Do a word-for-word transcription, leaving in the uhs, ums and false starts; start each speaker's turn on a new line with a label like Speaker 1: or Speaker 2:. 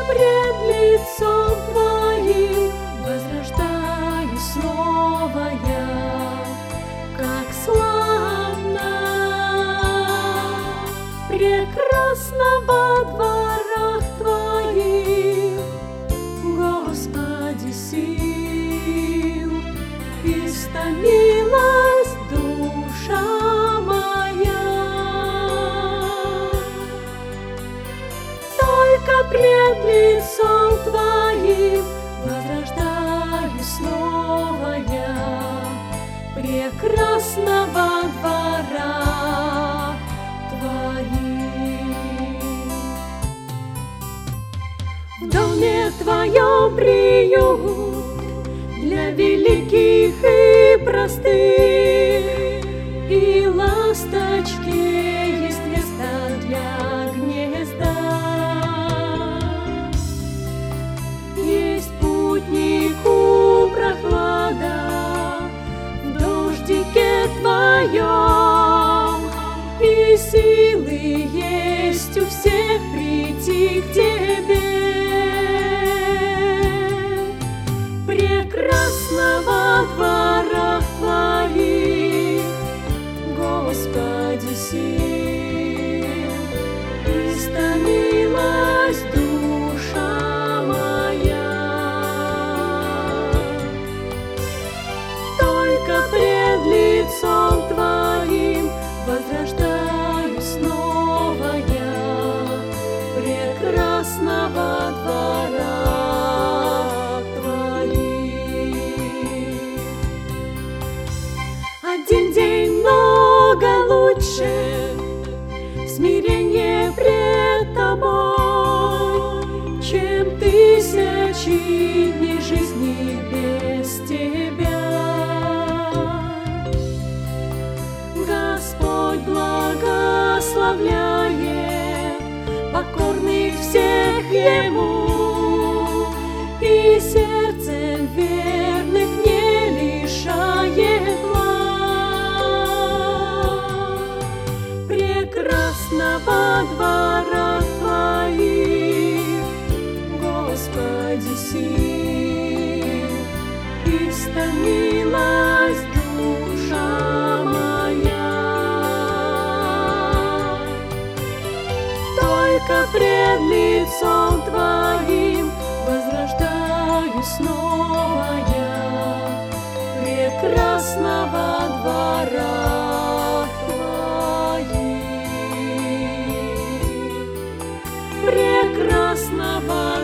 Speaker 1: пред лицом Твоим возрождаюсь снова я, как славно, прекрасно во дворах Твоих, Господи, сил, истомилась душа моя. Только пред лицом Твоим возрождаюсь снова я, прекрасного двора Твоих. В доме Твоем приют для великих и простых, и ласточке есть место для гнезда. Есть путнику прохлада в дождике Твоем, и силы есть у всех прийти к Тебе. Прекрасного двора Твоих, Господи, сил, истомилась душа моя. Только пред лицом Твоим возрождаюсь снова я, прекрасного двора. Один день много лучше, смирение пред Тобой, чем тысячи дней жизни без Тебя. Господь благословляет покорных всех Ему, и сердцем верных не лишает благ. Прекрасного двора Твоих, Господи, сил, истомилась душа моя. Только пред лицом Твоим возрождаюсь снова я, прекрасного двора Твоих, прекрасного